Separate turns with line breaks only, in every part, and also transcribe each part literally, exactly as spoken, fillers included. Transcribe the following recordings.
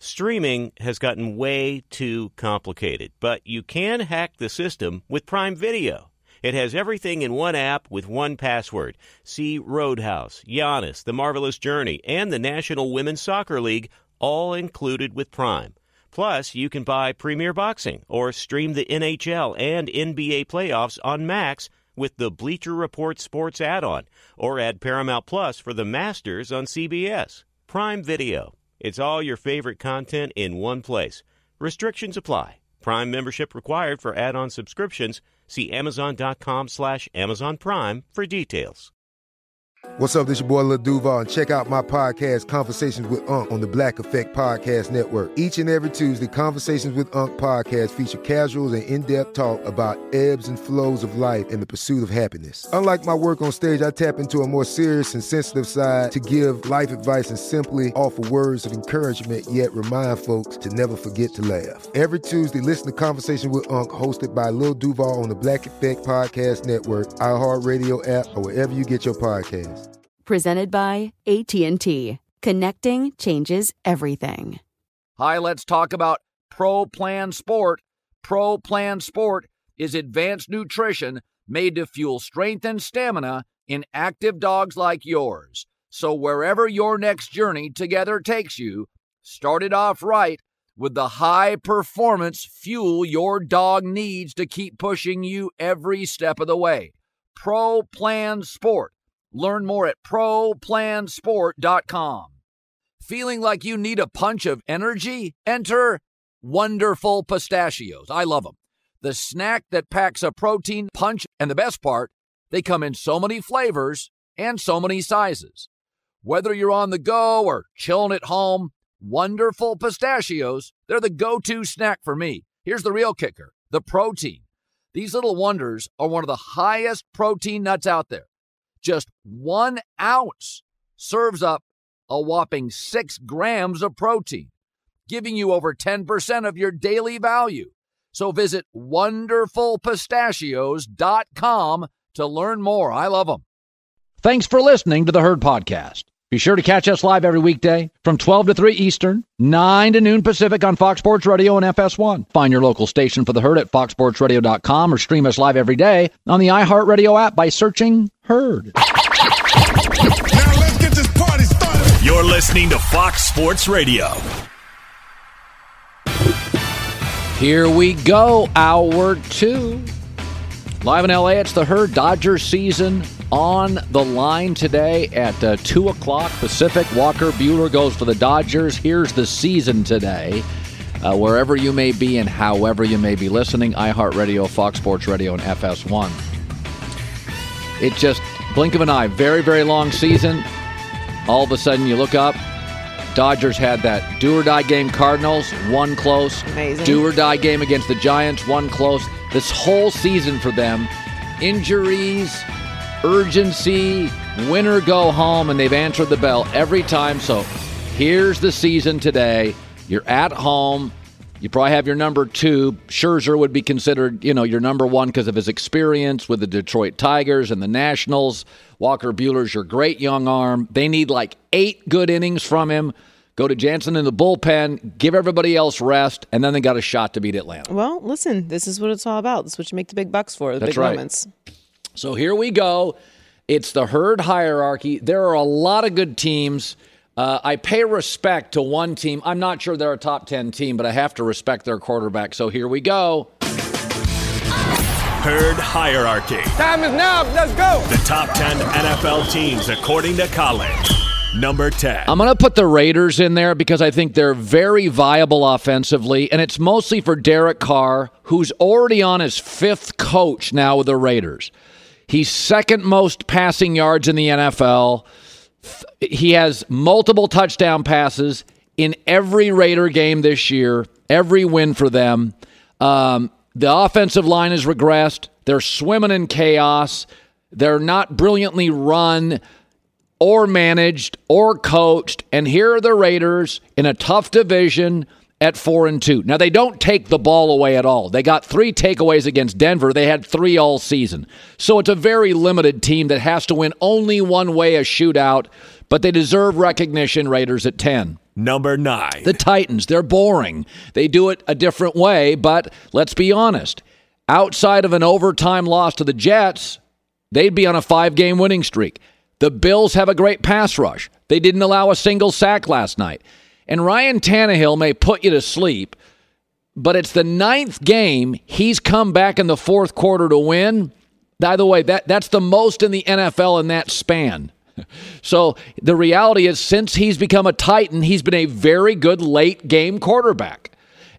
Streaming has gotten way too complicated, but you can hack the system with Prime Video. It has everything in one app with one password. See Roadhouse, Giannis, The Marvelous Journey, and the National Women's Soccer League, all included with Prime. Plus, you can buy Premier Boxing or stream the N H L and N B A playoffs on Max with the Bleacher Report Sports add-on, or add Paramount Plus for the Masters on C B S. Prime Video. It's all your favorite content in one place. Restrictions apply. Prime membership required for add-on subscriptions. See Amazon.com slash Amazon Prime for details.
What's up, this your boy Lil Duval, and check out my podcast, Conversations with Unc, on the Black Effect Podcast Network. Each and every Tuesday, Conversations with Unc podcast feature casual and in-depth talk about ebbs and flows of life and the pursuit of happiness. Unlike my work on stage, I tap into a more serious and sensitive side to give life advice and simply offer words of encouragement, yet remind folks to never forget to laugh. Every Tuesday, listen to Conversations with Unc, hosted by Lil Duval on the Black Effect Podcast Network, iHeartRadio app, or wherever you get your podcasts.
Presented by A T and T. Connecting changes everything.
Hi, let's talk about Pro Plan Sport. Pro Plan Sport is advanced nutrition made to fuel strength and stamina in active dogs like yours. So wherever your next journey together takes you, start it off right with the high-performance fuel your dog needs to keep pushing you every step of the way. Pro Plan Sport. Learn more at pro plan sport dot com. Feeling like you need a punch of energy? Enter Wonderful Pistachios. I love them. The snack that packs a protein punch, and the best part, they come in so many flavors and so many sizes. Whether you're on the go or chilling at home, Wonderful Pistachios, they're the go-to snack for me. Here's the real kicker, the protein. These little wonders are one of the highest protein nuts out there. Just one ounce serves up a whopping six grams of protein, giving you over ten percent of your daily value. So visit wonderful pistachios dot com to learn more. I love them. Thanks for listening to the Herd Podcast. Be sure to catch us live every weekday from twelve to three Eastern, nine to noon Pacific on Fox Sports Radio and F S one. Find your local station for the Herd at fox sports radio dot com or stream us live every day on the iHeartRadio app by searching Herd.
Now let's get this party started.
You're listening to Fox Sports Radio.
Here we go, hour two. Live in L A, it's the Herd. Dodgers season on the line today at uh, two o'clock Pacific. Walker Buehler goes for the Dodgers. Here's the season today. Uh, wherever you may be and however you may be listening, iHeartRadio, Fox Sports Radio, and F S one. It just, blink of an eye, very, very long season. All of a sudden you look up, Dodgers had that do-or-die game Cardinals, one close.
Amazing.
Do-or-die game against the Giants, one close. This whole season for them, injuries, urgency, win or go home, and they've answered the bell every time. So here's the season today. You're at home. You probably have your number two. Scherzer would be considered, you know, your number one because of his experience with the Detroit Tigers and the Nationals. Walker Buehler's your great young arm. They need like eight good innings from him. Go to Jansen in the bullpen, give everybody else rest, and then they got a shot to beat Atlanta.
Well, listen, this is what it's all about. This is what you make the big bucks for, the
That's
big
right.
moments.
So here we go. It's the Herd hierarchy. There are a lot of good teams. Uh, I pay respect to one team. I'm not sure they're a top ten team, but I have to respect their quarterback. So here we go.
Herd hierarchy.
Time is now. Let's go.
The top ten N F L teams according to college. Number ten.
I'm going to put the Raiders in there because I think they're very viable offensively, and it's mostly for Derek Carr, who's already on his fifth coach now with the Raiders. He's second most passing yards in the N F L. He has multiple touchdown passes in every Raider game this year, every win for them. Um, the offensive line has regressed. They're swimming in chaos. They're not brilliantly run or managed or coached. And here are the Raiders in a tough division at four and two. Now, they don't take the ball away at all. They got three takeaways against Denver. They had three all season. So it's a very limited team that has to win only one way, a shootout, but they deserve recognition. Raiders at ten.
Number nine.
The Titans, they're boring. They do it a different way, but let's be honest. Outside of an overtime loss to the Jets, they'd be on a five-game winning streak. The Bills have a great pass rush. They didn't allow a single sack last night. And Ryan Tannehill may put you to sleep, but it's the ninth game he's come back in the fourth quarter to win. By the way, that, that's the most in the N F L in that span. So the reality is, since he's become a Titan, he's been a very good late-game quarterback.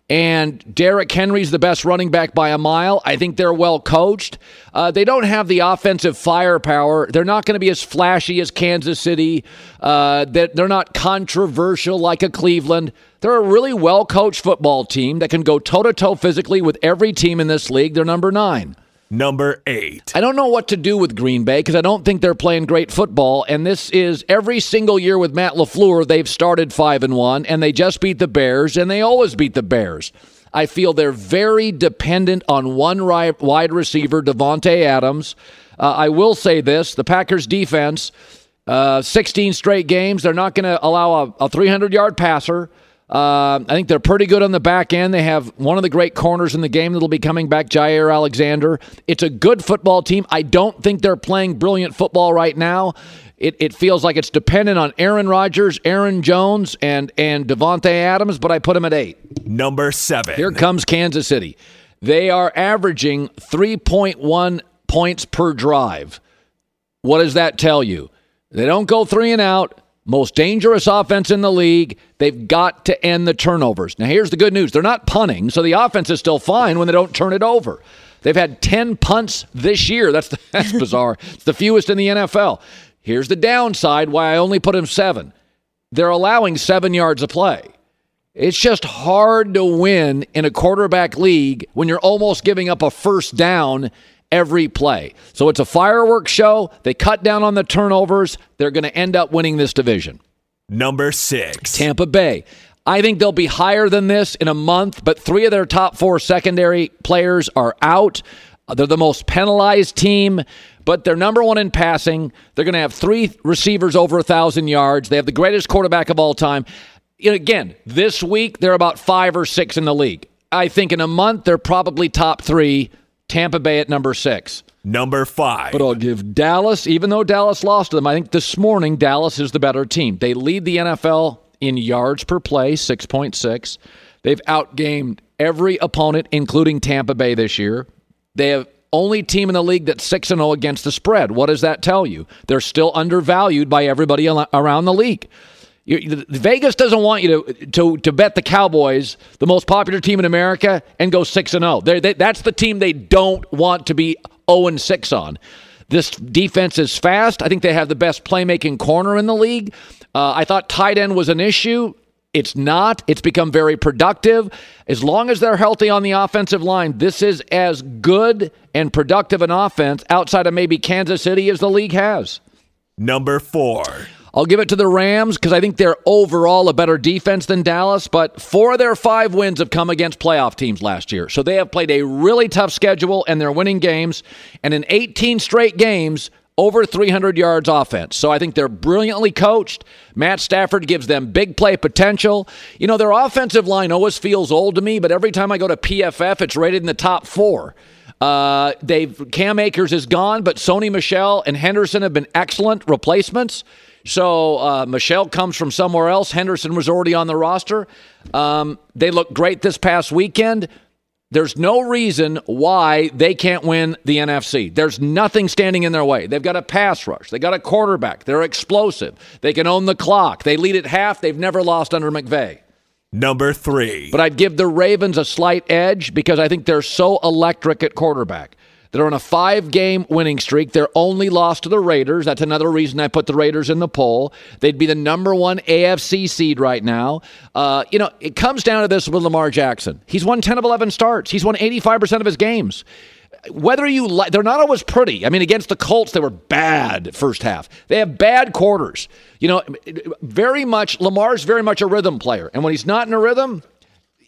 And Derrick Henry's the best running back by a mile. I think they're well coached. Uh, they don't have the offensive firepower. They're not going to be as flashy as Kansas City. Uh, they're not controversial like a Cleveland. They're a really well-coached football team that can go toe-to-toe physically with every team in this league. They're number nine.
Number eight.
I don't know what to do with Green Bay because I don't think they're playing great football. And this is every single year with Matt LaFleur, they've started five and one, and they just beat the Bears, and they always beat the Bears. I feel they're very dependent on one wide receiver, Devontae Adams. Uh, I will say this: the Packers' defense, uh, sixteen straight games, they're not going to allow a three hundred yard passer. Uh, I think they're pretty good on the back end. They have one of the great corners in the game that'll be coming back, Jair Alexander. It's a good football team. I don't think they're playing brilliant football right now. It, it feels like it's dependent on Aaron Rodgers, Aaron Jones, and, and Devontae Adams, but I put him at eight.
Number seven.
Here comes Kansas City. They are averaging three point one points per drive. What does that tell you? They don't go three and out. Most dangerous offense in the league. They've got to end the turnovers. Now, here's the good news. They're not punting, so the offense is still fine when they don't turn it over. They've had ten punts this year. That's the, that's bizarre. It's the fewest in the N F L. Here's the downside, why I only put them seven. They're allowing seven yards of play. It's just hard to win in a quarterback league when you're almost giving up a first down every play. So it's a fireworks show. They cut down on the turnovers. They're going to end up winning this division.
Number six.
Tampa Bay. I think they'll be higher than this in a month, but three of their top four secondary players are out. They're the most penalized team, but they're number one in passing. They're going to have three receivers over one thousand yards. They have the greatest quarterback of all time. And again, this week, they're about five or six in the league. I think in a month, they're probably top three. Tampa Bay at number six.
Number five.
But I'll give Dallas, even though Dallas lost to them, I think this morning Dallas is the better team. They lead the N F L in yards per play, six point six. They've outgamed every opponent, including Tampa Bay this year. They have only team in the league that's six and oh against the spread. What does that tell you? They're still undervalued by everybody around the league. You, Vegas doesn't want you to, to to bet the Cowboys, the most popular team in America, and go six and oh. They, that's the team they don't want to be oh and six on. This defense is fast. I think they have the best playmaking corner in the league. Uh, I thought tight end was an issue. It's not. It's become very productive. As long as they're healthy on the offensive line, this is as good and productive an offense outside of maybe Kansas City as the league has.
Number four.
I'll give it to the Rams because I think they're overall a better defense than Dallas, but four of their five wins have come against playoff teams last year. So they have played a really tough schedule, and they're winning games. And in eighteen straight games, over three hundred yards offense. So I think they're brilliantly coached. Matt Stafford gives them big play potential. You know, their offensive line always feels old to me, but every time I go to P F F, it's rated in the top four. Uh, they've Cam Akers is gone, but Sony Michel and Henderson have been excellent replacements. So uh, Michelle comes from somewhere else. Henderson was already on the roster. Um, they looked great this past weekend. There's no reason why they can't win the N F C. There's nothing standing in their way. They've got a pass rush. They got a quarterback. They're explosive. They can own the clock. They lead at half. They've never lost under McVay.
Number three.
But I'd give the Ravens a slight edge because I think they're so electric at quarterback. They're on a five-game winning streak. They're only lost to the Raiders. That's another reason I put the Raiders in the poll. They'd be the number one A F C seed right now. Uh, you know, it comes down to this with Lamar Jackson. He's won ten of eleven starts. He's won eighty-five percent of his games. Whether you like, they're not always pretty. I mean, against the Colts, they were bad first half. They have bad quarters. You know, very much, Lamar's very much a rhythm player. And when he's not in a rhythm,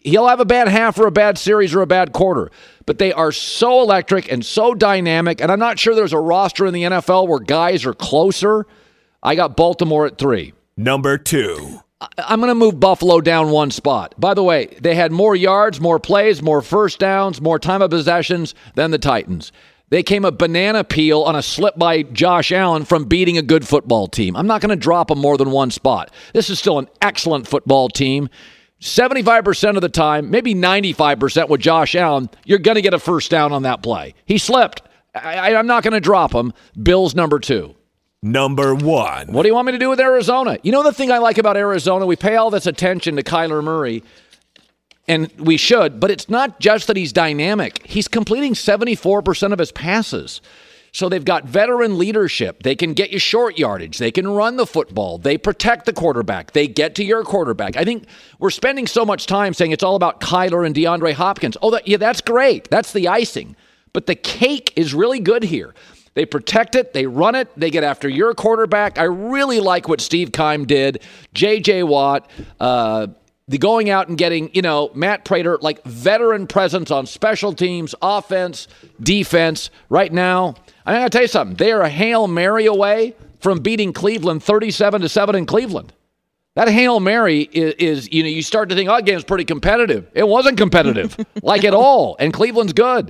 he'll have a bad half or a bad series or a bad quarter. But they are so electric and so dynamic, and I'm not sure there's a roster in the N F L where guys are closer. I got Baltimore at three.
Number two.
I'm going to move Buffalo down one spot. By the way, they had more yards, more plays, more first downs, more time of possessions than the Titans. They came a banana peel on a slip by Josh Allen from beating a good football team. I'm not going to drop them more than one spot. This is still an excellent football team. seventy-five percent of the time, maybe ninety-five percent with Josh Allen, you're going to get a first down on that play. He slipped. I, I'm not going to drop him. Bills number two.
Number one.
What do you want me to do with Arizona? You know the thing I like about Arizona? We pay all this attention to Kyler Murray, and we should, but it's not just that he's dynamic. He's completing seventy-four percent of his passes. So they've got veteran leadership. They can get you short yardage. They can run the football. They protect the quarterback. They get to your quarterback. I think we're spending so much time saying it's all about Kyler and DeAndre Hopkins. Oh, that, yeah, that's great. That's the icing. But the cake is really good here. They protect it. They run it. They get after your quarterback. I really like what Steve Keim did. J J. Watt, uh, the going out and getting, you know, Matt Prater, like veteran presence on special teams, offense, defense. Right now, I'm going to tell you something. They are a Hail Mary away from beating Cleveland thirty-seven to seven in Cleveland. That Hail Mary is, is, you know, you start to think, oh, that game's pretty competitive. It wasn't competitive, like at all. And Cleveland's good.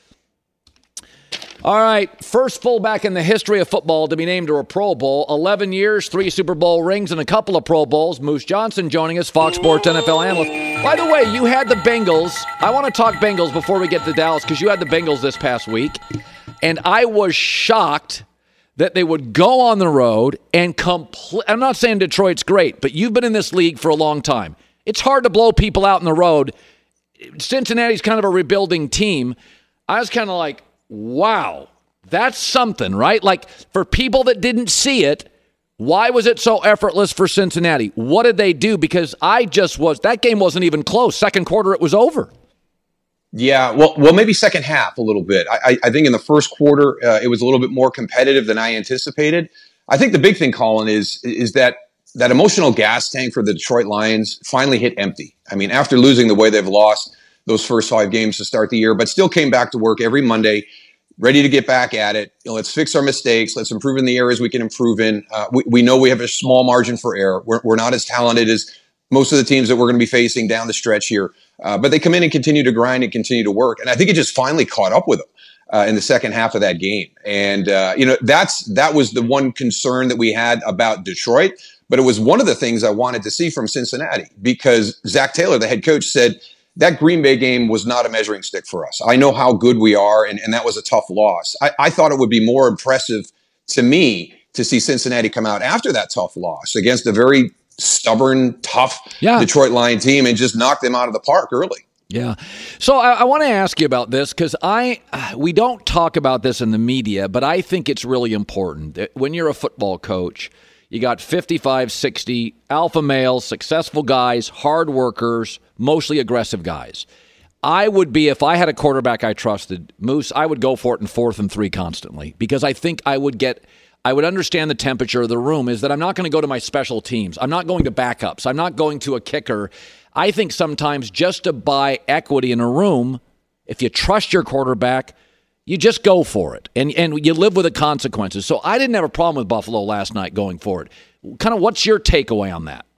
All right, first fullback in the history of football to be named to a Pro Bowl. eleven years, three Super Bowl rings, and a couple of Pro Bowls. Moose Johnson joining us, Fox Sports N F L analyst. By the way, you had the Bengals. I want to talk Bengals before we get to Dallas because you had the Bengals this past week. And I was shocked that they would go on the road and complete. I'm not saying Detroit's great, but you've been in this league for a long time. It's hard to blow people out on the road. Cincinnati's kind of a rebuilding team. I was kind of like, wow, that's something, right? Like, for people that didn't see it, why was it so effortless for Cincinnati? What did they do? Because I just was, that game wasn't even close. Second quarter, it was over.
Yeah, well, well, maybe second half a little bit. I, I think in the first quarter, uh, it was a little bit more competitive than I anticipated. I think the big thing, Colin, is is that that emotional gas tank for the Detroit Lions finally hit empty. I mean, after losing the way they've lost those first five games to start the year, but still came back to work every Monday, ready to get back at it. You know, let's fix our mistakes. Let's improve in the areas we can improve in. Uh, we, we know we have a small margin for error. We're, we're not as talented as most of the teams that we're going to be facing down the stretch here. Uh, but they come in and continue to grind and continue to work. And I think it just finally caught up with them uh, in the second half of that game. And, uh, you know, that's that was the one concern that we had about Detroit. But it was one of the things I wanted to see from Cincinnati because Zach Taylor, the head coach, said that Green Bay game was not a measuring stick for us. I know how good we are, and, and that was a tough loss. I, I thought it would be more impressive to me to see Cincinnati come out after that tough loss against a very stubborn, tough yeah. Detroit Lion team and just knock them out of the park early.
Yeah. So I, I want to ask you about this because I we don't talk about this in the media, but I think it's really important that when you're a football coach, you got fifty-five, sixty alpha males, successful guys, hard workers, mostly aggressive guys. I would be, if I had a quarterback I trusted, Moose, I would go for it in fourth and three constantly because I think I would get I would understand the temperature of the room is that I'm not going to go to my special teams. I'm not going to backups. I'm not going to a kicker. I think sometimes just to buy equity in a room, if you trust your quarterback, you just go for it. And and you live with the consequences. So I didn't have a problem with Buffalo last night going forward. Kind of what's your takeaway on that?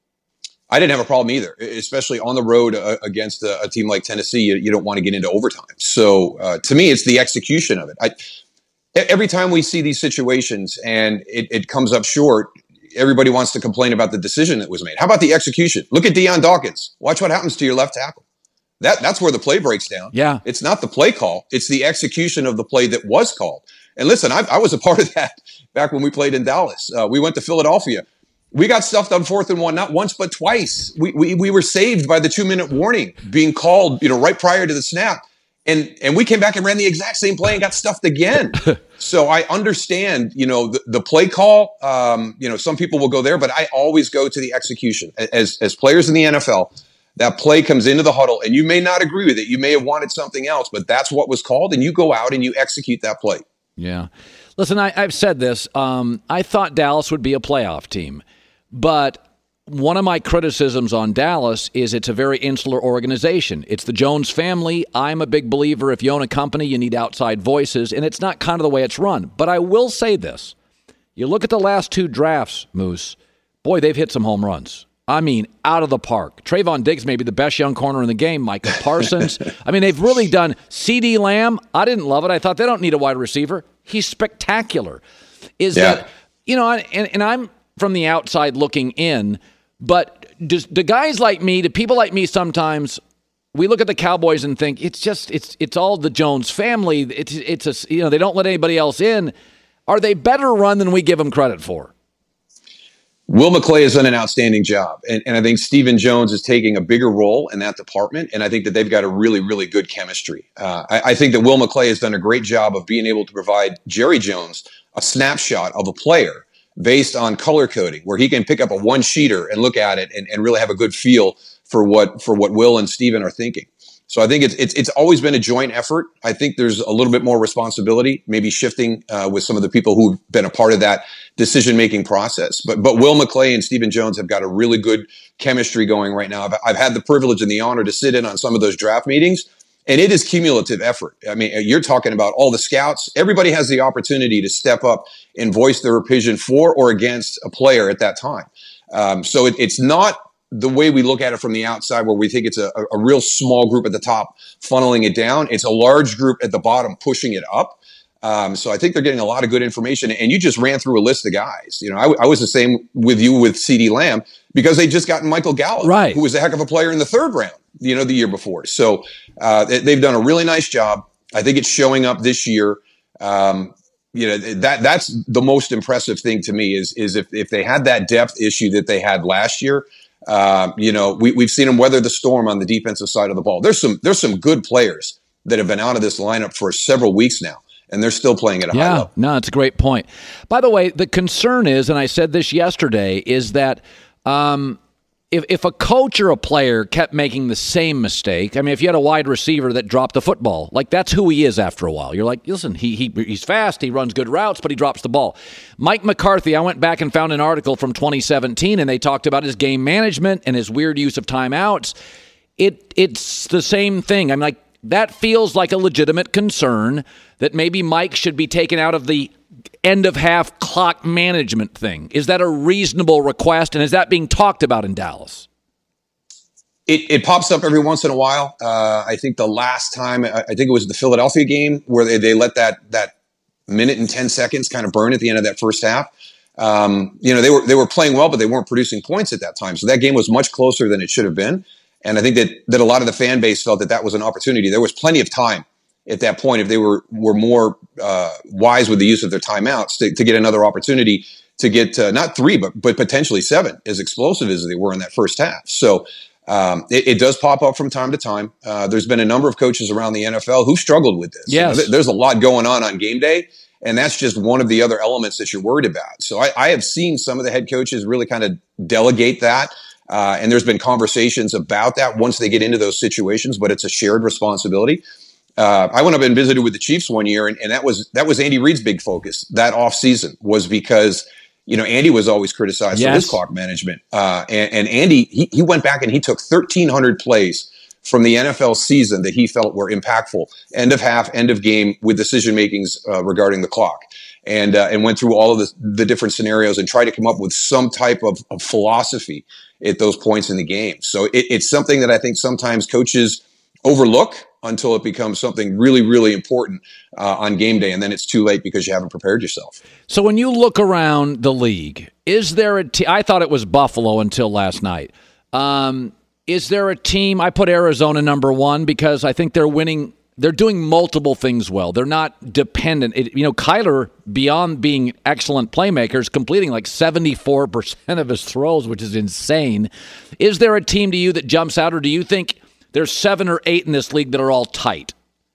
I didn't have a problem either, especially on the road uh, against a, a team like Tennessee. You, you don't want to get into overtime. So uh, to me, it's the execution of it. I, Every time we see these situations and it, it comes up short, everybody wants to complain about the decision that was made. How about the execution? Look at Deion Dawkins. Watch what happens to your left tackle. That That's where the play breaks down.
Yeah.
It's not the play call. It's the execution of the play that was called. And listen, I, I was a part of that back when we played in Dallas. Uh, we went to Philadelphia. We got stuffed on fourth and one, not once, but twice. We, we, we were saved by the two-minute warning being called, you know, right prior to the snap. And and we came back and ran the exact same play and got stuffed again. So I understand, you know, the, the play call, um, you know, some people will go there, but I always go to the execution. As as players in the N F L, that play comes into the huddle, and you may not agree with it. You may have wanted something else, but that's what was called, and you go out and you execute that play.
Yeah. Listen, I, I've said this. Um, I thought Dallas would be a playoff team, but one of my criticisms on Dallas is it's a very insular organization. It's the Jones family. I'm a big believer if you own a company, you need outside voices, and it's not kind of the way it's run. But I will say this. You look at the last two drafts, Moose, boy, they've hit some home runs. I mean, out of the park. Trayvon Diggs may be the best young corner in the game. Micah Parsons. I mean, they've really done. CeeDee Lamb, I didn't love it. I thought they don't need a wide receiver. He's spectacular. Is yeah. that, you know, and, and I'm from the outside looking in, but does, do guys like me, do people like me sometimes, we look at the Cowboys and think it's just, it's it's all the Jones family. It's, it's a, you know, they don't let anybody else in. Are they better run than we give them credit for?
Will McClay has done an outstanding job. And, and I think Stephen Jones is taking a bigger role in that department. And I think that they've got a really, really good chemistry. Uh, I, I think that Will McClay has done a great job of being able to provide Jerry Jones a snapshot of a player based on color coding, where he can pick up a one-sheeter and look at it and, and really have a good feel for what for what Will and Stephen are thinking. So I think it's it's it's always been a joint effort. I think there's a little bit more responsibility, maybe shifting uh, with some of the people who've been a part of that decision-making process. But but Will McClay and Stephen Jones have got a really good chemistry going right now. I've, I've had the privilege and the honor to sit in on some of those draft meetings, and it is cumulative effort. I mean, you're talking about all the scouts. Everybody has the opportunity to step up and voice their opinion for or against a player at that time. Um, so it, it's not the way we look at it from the outside, where we think it's a, a real small group at the top funneling it down. It's a large group at the bottom pushing it up. Um, so I think they're getting a lot of good information. And you just ran through a list of guys. You know, I, I was the same with you with CeeDee Lamb, because they just gotten Michael Gallup,
right,
who was a heck of a player in the third round, you know, the year before. So uh, they've done a really nice job. I think it's showing up this year. Um, you know, that that's the most impressive thing to me is, is if, if they had that depth issue that they had last year. Uh, you know, we, we've seen them weather the storm on the defensive side of the ball. There's some there's some good players that have been out of this lineup for several weeks now, and they're still playing at a
yeah,
high level.
No, it's a great point. By the way, the concern is, and I said this yesterday, is that um, if if a coach or a player kept making the same mistake, I mean, if you had a wide receiver that dropped the football, like that's who he is after a while. You're like, listen, he he he's fast, he runs good routes, but he drops the ball. Mike McCarthy, I went back and found an article from twenty seventeen, and they talked about his game management and his weird use of timeouts. It it's the same thing. I'm like, that feels like a legitimate concern that maybe Mike should be taken out of the end of half clock management thing. Is that a reasonable request, and is that being talked about in Dallas?
It, it pops up every once in a while. Uh, I think the last time, I think it was the Philadelphia game, where they, they let that that minute and ten seconds kind of burn at the end of that first half. Um, you know, they were they were playing well, but they weren't producing points at that time. So that game was much closer than it should have been. And I think that that a lot of the fan base felt that that was an opportunity. There was plenty of time at that point, if they were were more uh, wise with the use of their timeouts, to, to get another opportunity to get uh, not three, but but potentially seven, as explosive as they were in that first half. So um, it, it does pop up from time to time. Uh, there's been a number of coaches around the N F L who struggled with this.
Yes.
You know, there's a lot going on on game day, and that's just one of the other elements that you're worried about. So I, I have seen some of the head coaches really kind of delegate that. Uh, and there's been conversations about that once they get into those situations, but it's a shared responsibility. Uh, I went up and visited with the Chiefs one year, and, and that was that was Andy Reid's big focus that offseason, was because, you know, Andy was always criticized yes. for his clock management. Uh, and, and Andy, he, he went back and he took thirteen hundred plays from the N F L season that he felt were impactful, end of half, end of game, with decision makings uh, regarding the clock. And uh, and went through all of the, the different scenarios and tried to come up with some type of, of philosophy at those points in the game. So it, it's something that I think sometimes coaches overlook until it becomes something really, really important uh, on game day, and then it's too late because you haven't prepared yourself.
So when you look around the league, is there a te- I thought it was Buffalo until last night. Um, is there a team? I put Arizona number one because I think they're winning. They're doing multiple things well. They're not dependent. It, you know, Kyler, beyond being excellent playmakers, completing like seventy-four percent of his throws, which is insane. Is there a team to you that jumps out, or do you think there's seven or eight in this league that are all tight?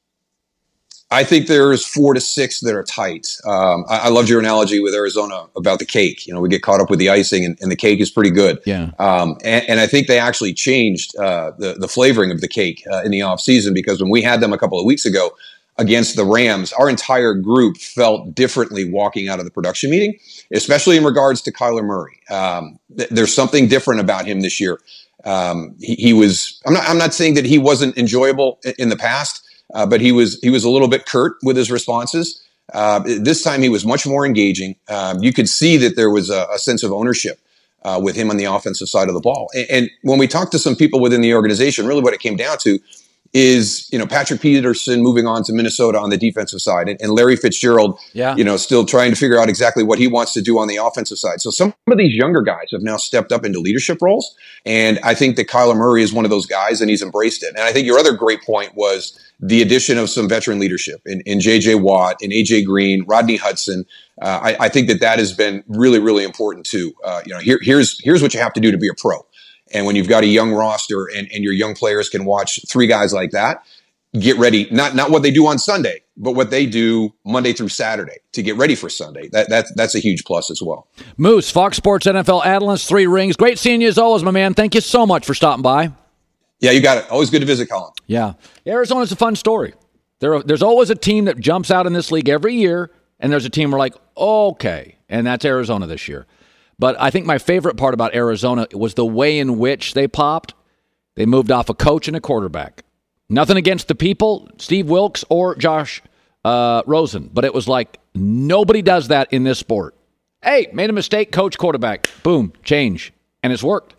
I think there's four to six that are tight. Um, I, I loved your analogy with Arizona about the cake. You know, we get caught up with the icing, and, and the cake is pretty good.
Yeah.
Um, and, and I think they actually changed uh, the, the flavoring of the cake uh, in the offseason, because when we had them a couple of weeks ago, against the Rams, our entire group felt differently walking out of the production meeting, especially in regards to Kyler Murray. Um, th- there's something different about him this year. Um, he, he was, I'm not, I'm not saying that he wasn't enjoyable in, in the past, uh, but he was, he was a little bit curt with his responses. Uh, this time he was much more engaging. Um, you could see that there was a, a sense of ownership uh, with him on the offensive side of the ball. And, and when we talked to some people within the organization, really what it came down to is, you know, Patrick Peterson moving on to Minnesota on the defensive side, and, and Larry Fitzgerald, yeah. you know, still trying to figure out exactly what he wants to do on the offensive side. So some of these younger guys have now stepped up into leadership roles. And I think that Kyler Murray is one of those guys, and he's embraced it. And I think your other great point was the addition of some veteran leadership in, in J J Watt, in A J Green, Rodney Hudson. Uh, I, I think that that has been really, really important too. Uh, you know, here, here's, here's what you have to do to be a pro. And when you've got a young roster and, and your young players can watch three guys like that, get ready, not not what they do on Sunday, but what they do Monday through Saturday to get ready for Sunday. That, that That's a huge plus as well.
Moose, Fox Sports N F L analyst, three rings. Great seeing you as always, my man. Thank you so much for stopping by.
Yeah, you got it. Always good to visit, Colin.
Yeah. Arizona's a fun story. There, There's always a team that jumps out in this league every year, and there's a team where like, okay, and that's Arizona this year. But I think my favorite part about Arizona was the way in which they popped. They moved off a coach and a quarterback. Nothing against the people, Steve Wilks or Josh uh, Rosen, but it was like nobody does that in this sport. Hey, made a mistake, coach, quarterback, boom, change, and it's worked.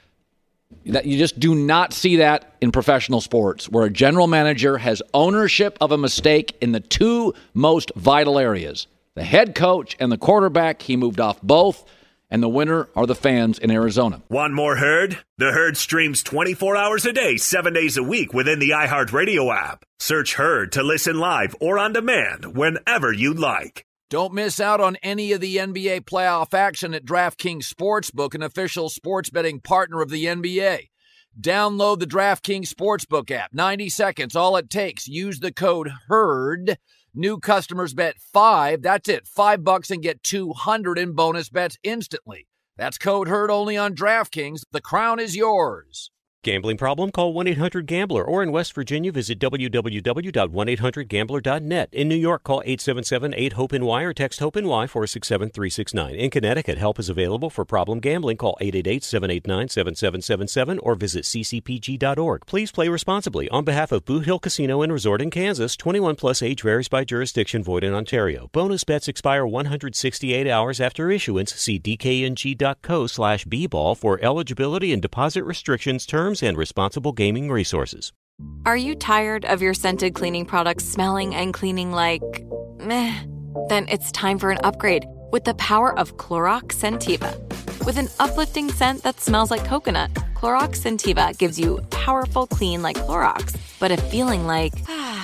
That you just do not see that in professional sports, where a general manager has ownership of a mistake in the two most vital areas, the head coach and the quarterback. He moved off both. And the winner are the fans in Arizona.
Want more Herd? The Herd streams twenty-four hours a day, seven days a week within the iHeartRadio app. Search Herd to listen live or on demand whenever you like.
Don't miss out on any of the N B A playoff action at DraftKings Sportsbook, an official sports betting partner of the N B A. Download the DraftKings Sportsbook app. ninety seconds, all it takes. Use the code HERD. New customers bet five. That's it. Five bucks and get two hundred in bonus bets instantly. That's code HERD only on DraftKings. The crown is yours.
Gambling problem? Call one eight hundred gambler, or in West Virginia, visit w w w dot one eight hundred gambler dot net. In New York, call eight seven seven eight hope N Y or text HOPE-NY four six seven three six nine. In Connecticut, help is available for problem gambling. Call eight eight eight seven eight nine seven seven seven seven or visit c c p g dot org. Please play responsibly. On behalf of Boot Hill Casino and Resort in Kansas, twenty-one plus age varies by jurisdiction, void in Ontario. Bonus bets expire one hundred sixty-eight hours after issuance. See d k n g dot co slash b ball for eligibility and deposit restrictions, terms, and responsible gaming resources.
Are you tired of your scented cleaning products smelling and cleaning like meh? Then it's time for an upgrade with the power of Clorox Scentiva. With an uplifting scent that smells like coconut, Clorox Scentiva gives you powerful clean like Clorox, but a feeling like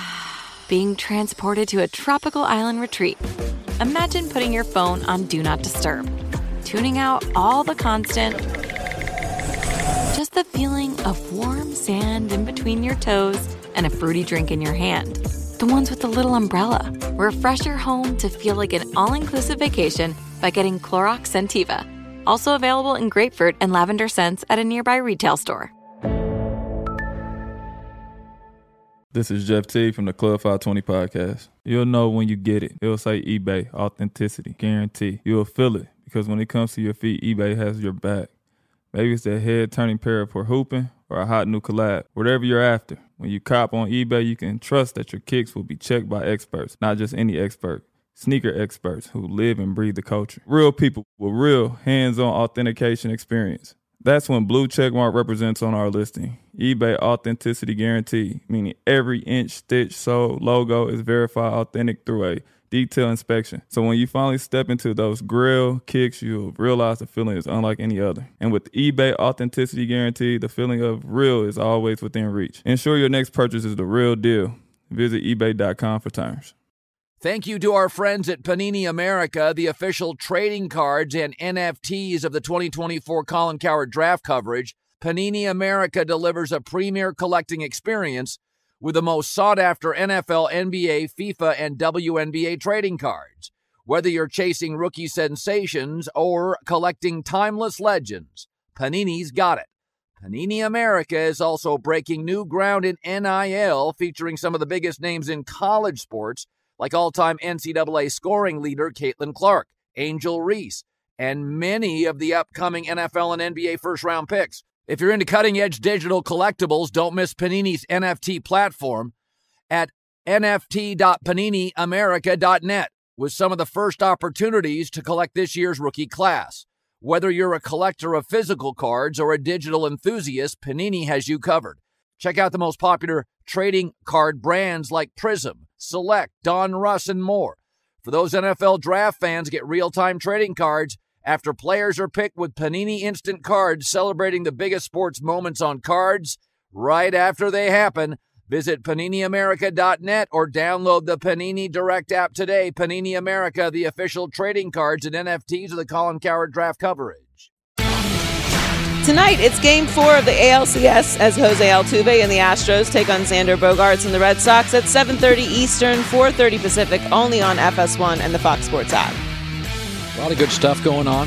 being transported to a tropical island retreat. Imagine putting your phone on Do Not Disturb, tuning out all the constant, just the feeling of warm sand in between your toes and a fruity drink in your hand. The ones with the little umbrella. Refresh your home to feel like an all-inclusive vacation by getting Clorox Scentiva. Also available in grapefruit and lavender scents at a nearby retail store.
This is Jeff T from the Club five twenty podcast. You'll know when you get it. It'll say eBay, authenticity, guarantee. You'll feel it, because when it comes to your feet, eBay has your back. Maybe it's that head-turning pair for hooping or a hot new collab. Whatever you're after, when you cop on eBay, you can trust that your kicks will be checked by experts, not just any expert. Sneaker experts who live and breathe the culture. Real people with real hands-on authentication experience. That's when Blue Checkmark represents on our listing. eBay Authenticity Guarantee, meaning every inch, stitch, sole, logo is verified authentic through a detailed inspection. So when you finally step into those grill kicks, you'll realize the feeling is unlike any other. And with eBay Authenticity Guarantee, the feeling of real is always within reach. Ensure your next purchase is the real deal. Visit ebay dot com for terms.
Thank you to our friends at Panini America, the official trading cards and N F Ts of the twenty twenty-four Colin Cowherd draft coverage. Panini America delivers a premier collecting experience with the most sought-after N F L, N B A, FIFA, and W N B A trading cards. Whether you're chasing rookie sensations or collecting timeless legends, Panini's got it. Panini America is also breaking new ground in N I L, featuring some of the biggest names in college sports, like all-time N C double A scoring leader Caitlin Clark, Angel Reese, and many of the upcoming N F L and N B A first-round picks. If you're into cutting-edge digital collectibles, don't miss Panini's N F T platform at N F T dot panini america dot net with some of the first opportunities to collect this year's rookie class. Whether you're a collector of physical cards or a digital enthusiast, Panini has you covered. Check out the most popular trading card brands like Prism, Select, Don Russ, and more. For those N F L draft fans, get real-time trading cards after players are picked with Panini Instant Cards, celebrating the biggest sports moments on cards right after they happen. Visit panini america dot net or download the Panini Direct app today. Panini America, the official trading cards and N F Ts of the Colin Cowherd draft coverage.
Tonight, it's game four of the A L C S as Jose Altuve and the Astros take on Xander Bogaerts and the Red Sox at seven thirty Eastern, four thirty Pacific, only on F S one and the Fox Sports app.
A lot of good stuff going on.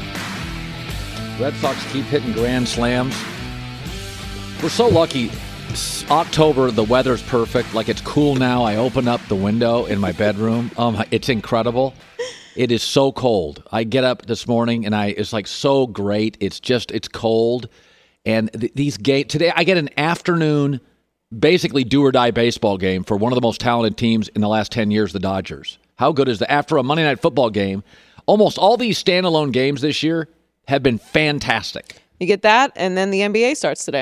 Red Sox keep hitting grand slams. We're so lucky. October, the weather's perfect. Like, it's cool now. I open up the window in my bedroom. Um, it's incredible. It is so cold. I get up this morning and I it's like so great. It's just it's cold, and th- these game today I get an afternoon, basically do or die baseball game for one of the most talented teams in the last ten years, the Dodgers. How good is that? After a Monday Night Football game, almost all these standalone games this year have been fantastic.
You get that, and then the N B A starts today.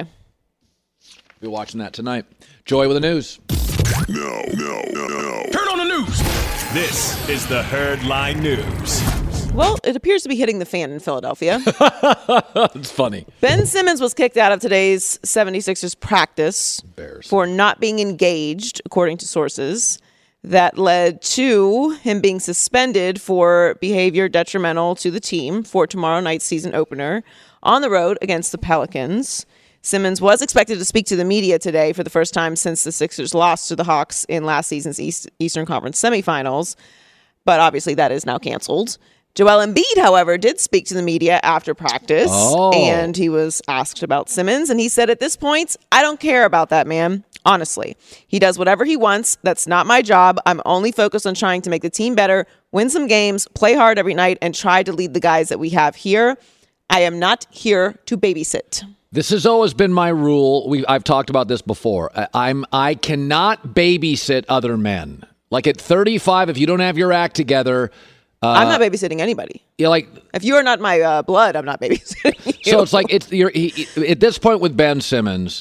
Be watching that tonight. Joy with the news.
No, no, no, no.
Turn on the news. This is the Herd Line News.
Well, it appears to be hitting the fan in Philadelphia.
It's funny.
Ben Simmons was kicked out of today's seventy-sixers practice for not being engaged, according to sources. That led to him being suspended for behavior detrimental to the team for tomorrow night's season opener on the road against the Pelicans. Simmons was expected to speak to the media today for the first time since the Sixers lost to the Hawks in last season's East, Eastern Conference semifinals, but obviously that is now canceled. Joel Embiid, however, did speak to the media after practice,
oh.
and he was asked about Simmons, and he said, at this point, I don't care about that man, honestly. He does whatever he wants. That's not my job. I'm only focused on trying to make the team better, win some games, play hard every night, and try to lead the guys that we have here. I am not here to babysit.
This has always been my rule. We I've talked about this before. I, I'm I cannot babysit other men. Like at thirty-five, if you don't have your act together, uh,
I'm not babysitting anybody.
You're like,
if you are not my uh, blood, I'm not babysitting you.
So it's like it's you're he, he, at this point with Ben Simmons,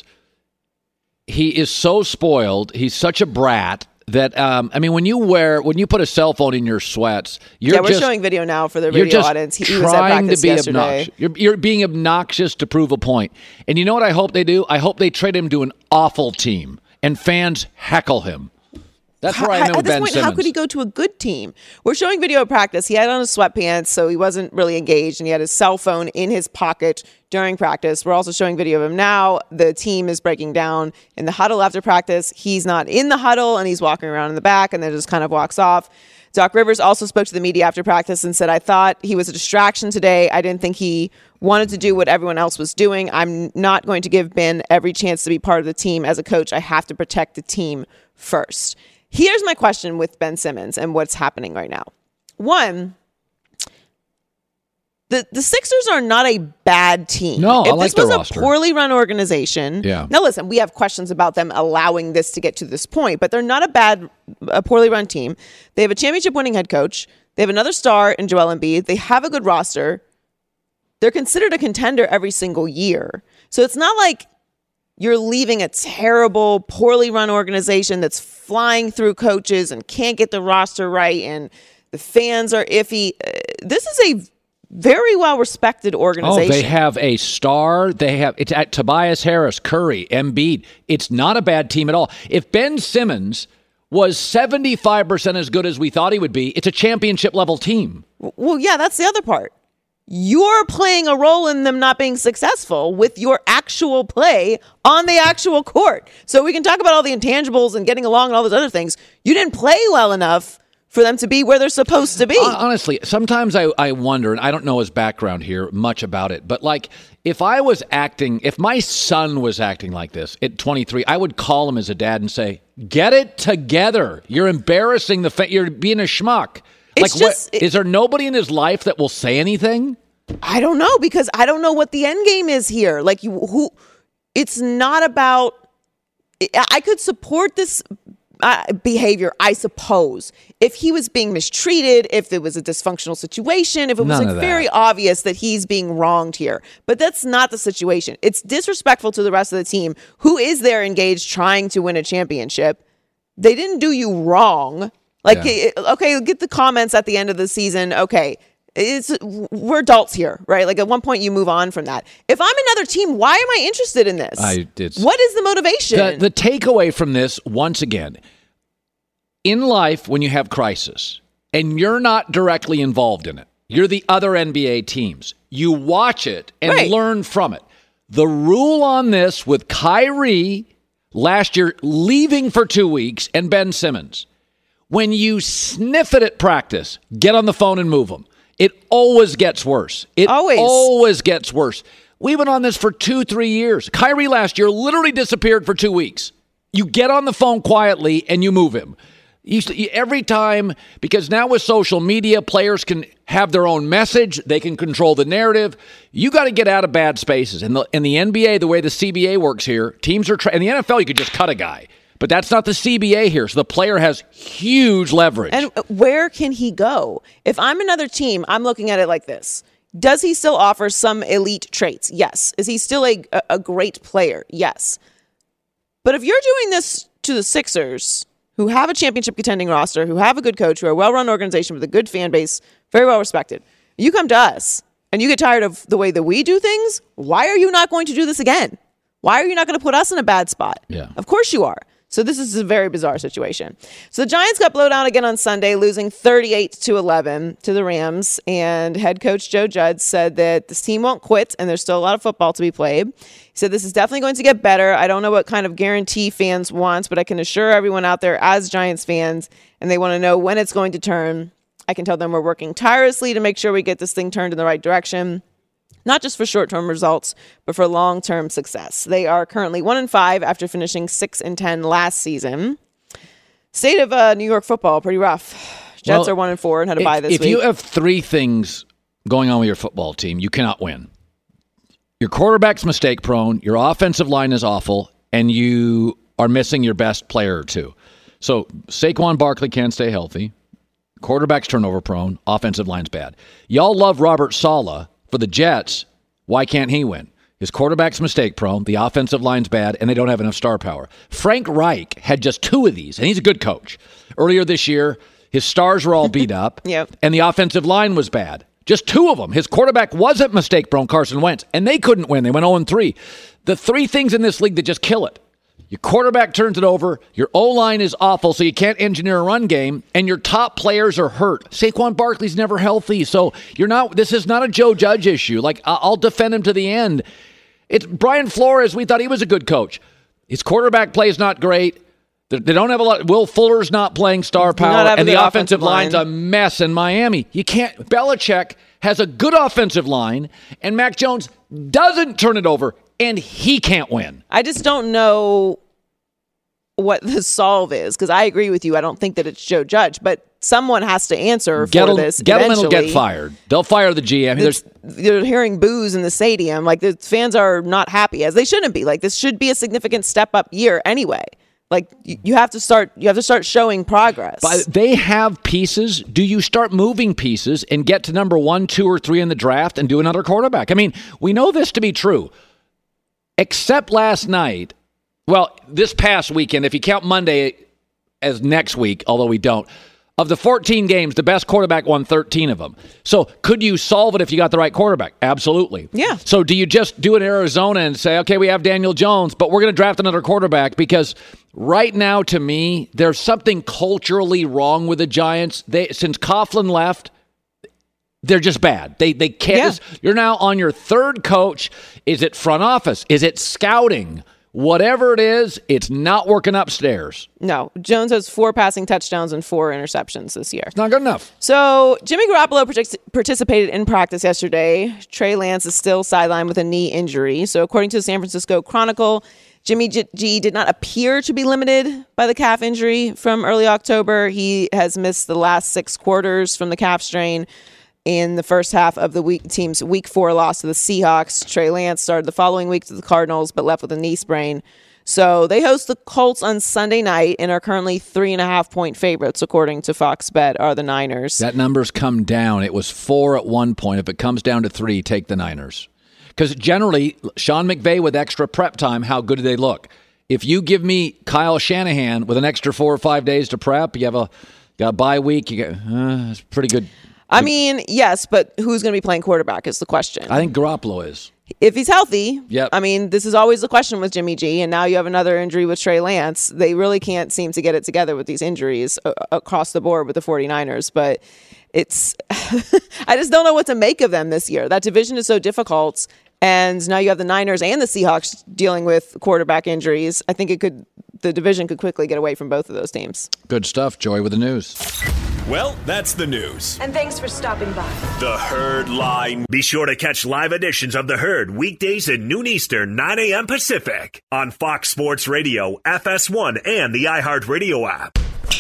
he is so spoiled. He's such a brat. That um, I mean, when you wear when you put a cell phone in your sweats, you're
yeah, we're
just,
showing video now for the
you're
video
just
audience. He, he
trying
was at practice
to be
yesterday.
obnoxious. You're, you're being obnoxious to prove a point. And you know what I hope they do? I hope they trade him to an awful team and fans heckle him. That's where I am
At
with
this
Ben
point,
Simmons.
how could he go to a good team? We're showing video of practice. He had on his sweatpants, so he wasn't really engaged, and he had his cell phone in his pocket during practice. We're also showing video of him now. The team is breaking down in the huddle after practice. He's not in the huddle, and he's walking around in the back, and then just kind of walks off. Doc Rivers also spoke to the media after practice and said, I thought he was a distraction today. I didn't think he wanted to do what everyone else was doing. I'm not going to give Ben every chance to be part of the team. As a coach, I have to protect the team first. Here's my question with Ben Simmons and what's happening right now. One, the, the Sixers are not a bad team.
No,
if
I like
this was
their
a
roster.
poorly run organization,
Yeah.
now listen, we have questions about them allowing this to get to this point, but they're not a bad, a poorly run team. They have a championship winning head coach. They have another star in Joel Embiid. They have a good roster. They're considered a contender every single year. So it's not like you're leaving a terrible, poorly run organization that's flying through coaches and can't get the roster right and the fans are iffy. Uh, This is a very well-respected organization.
Oh, they have a star. They have it's at Tobias Harris, Curry, Embiid. It's not a bad team at all. If Ben Simmons was seventy-five percent as good as we thought he would be, it's a championship-level team.
Well, yeah, that's the other part. You're playing a role in them not being successful with your actual play on the actual court. So we can talk about all the intangibles and getting along and all those other things. You didn't play well enough for them to be where they're supposed to be.
Honestly, sometimes I, I wonder, and I don't know his background here much about it, but like if I was acting, if my son was acting like this at twenty-three, I would call him as a dad and say, get it together. You're embarrassing the fa- you're being a schmuck.
It's
like,
just,
what,
it,
is there nobody in his life that will say anything?
I don't know, because I don't know what the end game is here. Like, you, who? It's not about. I could support this uh, behavior, I suppose, if he was being mistreated, if it was a dysfunctional situation, if it was
None
like
of
very
that.
obvious that he's being wronged here. But that's not the situation. It's disrespectful to the rest of the team who is there engaged trying to win a championship. They didn't do you wrong. Like,
Yeah.
okay, get the comments at the end of the season. Okay. It's we're adults here, right? Like at one point you move on from that. If I'm another team, why am I interested in this?
I, it's,
what is the motivation?
The, the takeaway from this, once again, in life when you have crisis and you're not directly involved in it, you're the other N B A teams. You watch it and
Right.
learn from it. The rule on this with Kyrie last year leaving for two weeks and Ben Simmons, when you sniff it at practice, get on the phone and move them. It always gets worse. It
Always.
always gets worse. We've been on this for two, three years. Kyrie last year literally disappeared for two weeks. You get on the phone quietly and you move him. You, every time, because now with social media, players can have their own message. They can control the narrative. You got to get out of bad spaces. And the, in the N B A, the way the C B A works here, teams are... Tra- in the N F L, you could just cut a guy. But that's not the C B A here. So the player has huge leverage.
And where can he go? If I'm another team, I'm looking at it like this. Does he still offer some elite traits? Yes. Is he still a, a great player? Yes. But if you're doing this to the Sixers, who have a championship contending roster, who have a good coach, who are a well-run organization with a good fan base, very well respected, you come to us and you get tired of the way that we do things, why are you not going to do this again? Why are you not going to put us in a bad spot?
Yeah.
Of course you are. So this is a very bizarre situation. So the Giants got blown out again on Sunday, losing thirty-eight to eleven to the Rams. And head coach Joe Judge said that this team won't quit and there's still a lot of football to be played. He said this is definitely going to get better. I don't know what kind of guarantee fans want, but I can assure everyone out there as Giants fans, and they want to know when it's going to turn. I can tell them we're working tirelessly to make sure we get this thing turned in the right direction. Not just for short-term results, but for long-term success. They are currently one and five after finishing six and ten last season. State of uh, New York football, pretty rough. Jets
Well,
are one and four and had a
if,
bye this
if
week.
you have three things going on with your football team, you cannot win. Your quarterback's mistake prone, your offensive line is awful, and you are missing your best player or two. So Saquon Barkley can't stay healthy. Quarterback's turnover prone, offensive line's bad. Y'all love Robert Saleh. For the Jets, why can't he win? His quarterback's mistake prone, the offensive line's bad, and they don't have enough star power. Frank Reich had just two of these, and he's a good coach. Earlier this year, his stars were all beat up,
Yep.
and the offensive line was bad. Just two of them. His quarterback wasn't mistake prone, Carson Wentz, and they couldn't win. They went oh and three. The three things in this league that just kill it. Your quarterback turns it over, your O-line is awful, so you can't engineer a run game, and your top players are hurt. Saquon Barkley's never healthy, so you're not. This is not a Joe Judge issue. Like, I'll defend him to the end. It's Brian Flores. We thought he was a good coach. His quarterback play is not great. They they don't have a lot. Will Fuller's not playing star
Do not
power,
have a
and the
good
offensive
offensive line.
line's a mess in Miami. You can't. Belichick has a good offensive line, and Mac Jones doesn't turn it over, and he can't win.
I just don't know what the solve is, because I agree with you. I don't think that it's Joe Judge, but someone has to answer for
Gettle-
this.
Gettleman will get
eventually.
fired. They'll fire the G M. There's,
It's- You're hearing boos in the stadium. Like, the fans are not happy, as they shouldn't be. Like, this should be a significant step up year anyway. Like, you, you have to start. You have to start showing progress.
but they have pieces. Do you start moving pieces and get to number one, two, or three in the draft and do another quarterback? I mean, we know this to be true. Except last night. Well, this past weekend, if you count Monday as next week, although we don't, of the fourteen games, the best quarterback won thirteen of them. So could you solve it if you got the right quarterback? Absolutely.
Yeah.
So do you just do it in Arizona and say, okay, we have Daniel Jones, but we're going to draft another quarterback? Because right now, to me, there's something culturally wrong with the Giants. They since Coughlin left, they're just bad. They they can't.
Yeah.
You're now on your third coach. Is it front office? Is it scouting? Whatever it is, it's not working upstairs.
No. Jones has four passing touchdowns and four interceptions this year.
It's not good enough.
So Jimmy Garoppolo partic- participated in practice yesterday. Trey Lance is still sidelined with a knee injury. So according to the San Francisco Chronicle, Jimmy G did not appear to be limited by the calf injury from early October. He has missed the last six quarters from the calf strain in the first half of the week, team's week four loss to the Seahawks. Trey Lance started the following week to the Cardinals, but left with a knee sprain. So they host the Colts on Sunday night and are currently three and a half point favorites, according to Fox Bet, are the Niners.
That number's come down. It was four at one point. If it comes down to three, take the Niners. Because generally, Sean McVay with extra prep time, how good do they look? If you give me Kyle Shanahan with an extra four or five days to prep, you have a, got a bye week, you got, uh, it's pretty good.
I mean, yes, but who's going to be playing quarterback is the question.
I think Garoppolo is.
If he's healthy,
yep.
I mean, this is always the question with Jimmy G, and now you have another injury with Trey Lance. They really can't seem to get it together with these injuries uh, across the board with the 49ers, but it's I just don't know what to make of them this year. That division is so difficult, and now you have the Niners and the Seahawks dealing with quarterback injuries. I think it could the division could quickly get away from both of those teams.
Good stuff. Joy with the news.
Well, that's the news.
And thanks for stopping by.
The Herd Line. Be sure to catch live editions of The Herd weekdays at noon Eastern, nine a.m. Pacific on Fox Sports Radio, F S one, and the iHeartRadio app.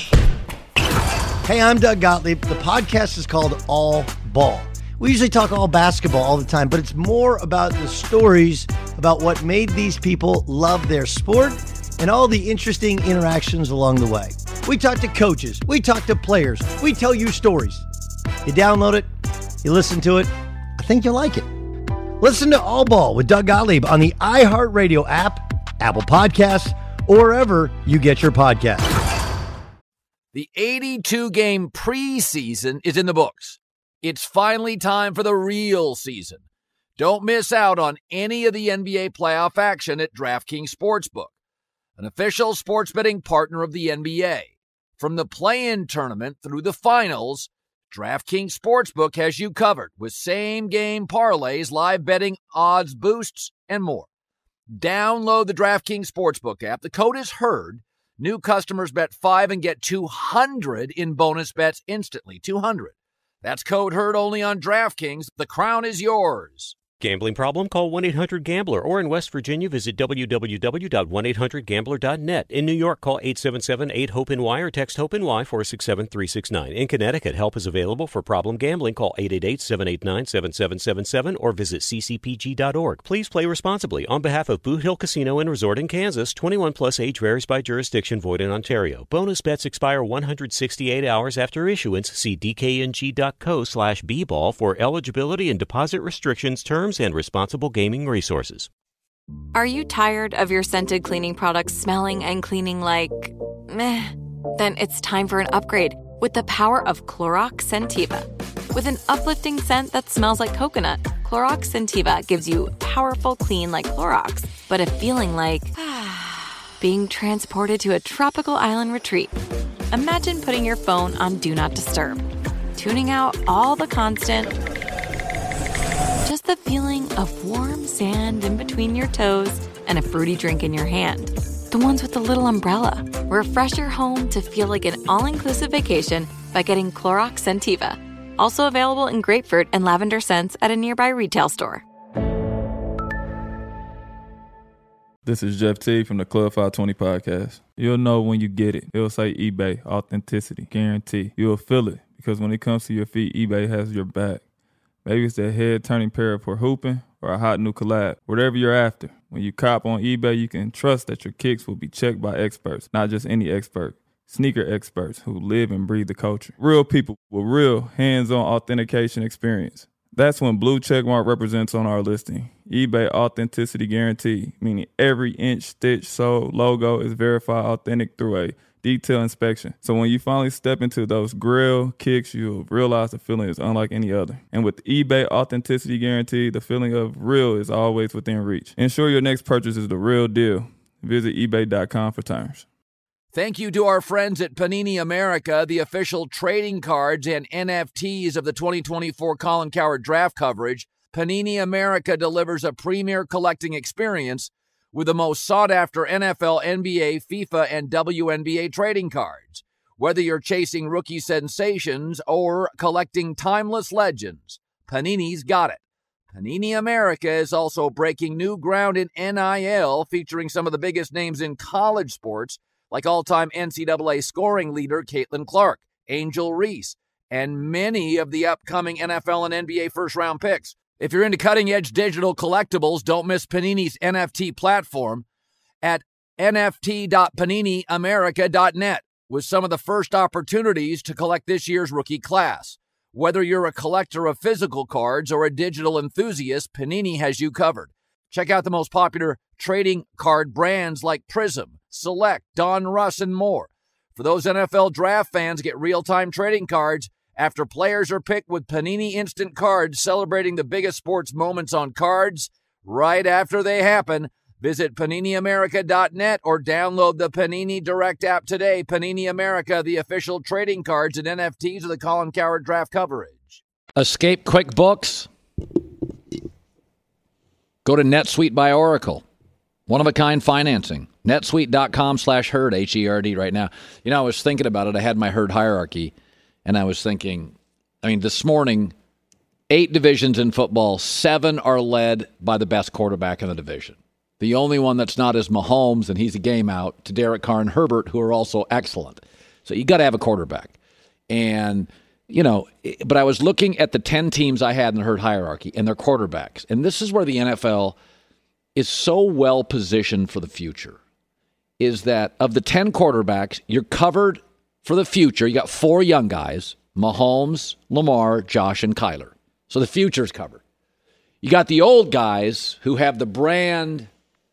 Hey, I'm Doug Gottlieb. The podcast is called All Ball. We usually talk all basketball all the time, but it's more about the stories about what made these people love their sport and all the interesting interactions along the way. We talk to coaches. We talk to players. We tell you stories. You download it. You listen to it. I think you'll like it. Listen to All Ball with Doug Gottlieb on the iHeartRadio app, Apple Podcasts, or wherever you get your podcasts.
The eighty-two game preseason is in the books. It's finally time for the real season. Don't miss out on any of the N B A playoff action at DraftKings Sportsbook, an official sports betting partner of the N B A. From the play-in tournament through the finals, DraftKings Sportsbook has you covered with same-game parlays, live betting, odds boosts, and more. Download the DraftKings Sportsbook app. The code is HERD. New customers bet five and get two hundred in bonus bets instantly. two hundred. That's code HERD only on DraftKings. The crown is yours.
Gambling problem? Call one eight hundred gambler, or in West Virginia, visit w w w dot one eight hundred gambler dot net. In New York, call eight seven seven eight hope N Y or text HOPE-NY four six seven three six nine. In Connecticut, help is available for problem gambling. Call eight eight eight seven eight nine seven seven seven seven or visit c c p g dot org. Please play responsibly. On behalf of Boot Hill Casino and Resort in Kansas, twenty-one plus age varies by jurisdiction, void in Ontario. Bonus bets expire one hundred sixty-eight hours after issuance. See d k n g dot co slash b ball for eligibility and deposit restrictions, terms, and responsible gaming resources.
Are you tired of your scented cleaning products smelling and cleaning like meh? Then it's time for an upgrade with the power of Clorox Scentiva. With an uplifting scent that smells like coconut, Clorox Scentiva gives you powerful clean like Clorox, but a feeling like being transported to a tropical island retreat. Imagine putting your phone on Do Not Disturb, tuning out all the constant, just the feeling of warm sand in between your toes and a fruity drink in your hand. The ones with the little umbrella. Refresh your home to feel like an all-inclusive vacation by getting Clorox Scentiva. Also available in grapefruit and lavender scents at a nearby retail store.
This is Jeff T from the Club five twenty podcast. You'll know when you get it. It'll say eBay, authenticity, guarantee. You'll feel it because when it comes to your feet, eBay has your back. Maybe it's that head-turning pair for hooping or a hot new collab. Whatever you're after, when you cop on eBay, you can trust that your kicks will be checked by experts, not just any expert. Sneaker experts who live and breathe the culture. Real people with real hands-on authentication experience. That's when Blue Checkmark represents on our listing. eBay Authenticity Guarantee, meaning every inch, stitch, sole, logo is verified authentic through a detailed inspection. So when you finally step into those grill kicks, you'll realize the feeling is unlike any other. And with eBay Authenticity Guarantee, the feeling of real is always within reach. Ensure your next purchase is the real deal. Visit ebay dot com for terms.
Thank you to our friends at Panini America, the official trading cards and N F Ts of the twenty twenty-four Colin Cowherd draft coverage. Panini America delivers a premier collecting experience with the most sought-after N F L, N B A, FIFA, and W N B A trading cards. Whether you're chasing rookie sensations or collecting timeless legends, Panini's got it. Panini America is also breaking new ground in N I L, featuring some of the biggest names in college sports, like all-time N C double A scoring leader Caitlin Clark, Angel Reese, and many of the upcoming N F L and N B A first-round picks. If you're into cutting-edge digital collectibles, don't miss Panini's N F T platform at N F T dot panini america dot net with some of the first opportunities to collect this year's rookie class. Whether you're a collector of physical cards or a digital enthusiast, Panini has you covered. Check out the most popular trading card brands like Prism, Select, Don Russ, and more. For those N F L draft fans, get real-time trading cards after players are picked with Panini Instant Cards, celebrating the biggest sports moments on cards right after they happen. Visit panini america dot net or download the Panini Direct app today. Panini America, the official trading cards and N F Ts of the Colin Cowherd draft coverage. Escape QuickBooks? Go to NetSuite by Oracle. One-of-a-kind financing. netsuite.com slash herd, H E R D right now. You know, I was thinking about it. I had my herd hierarchy, and I was thinking, I mean, this morning, eight divisions in football, seven are led by the best quarterback in the division. The only one that's not is Mahomes, and he's a game out, to Derek Carr and Herbert, who are also excellent. So you got to have a quarterback. And, you know, but I was looking at the ten teams I had in the herd hierarchy and their quarterbacks. And this is where the N F L is so well positioned for the future, is that of the ten quarterbacks, you're covered for the future. You got four young guys, Mahomes, Lamar, Josh, and Kyler. So the future's covered. You got the old guys who have the brand,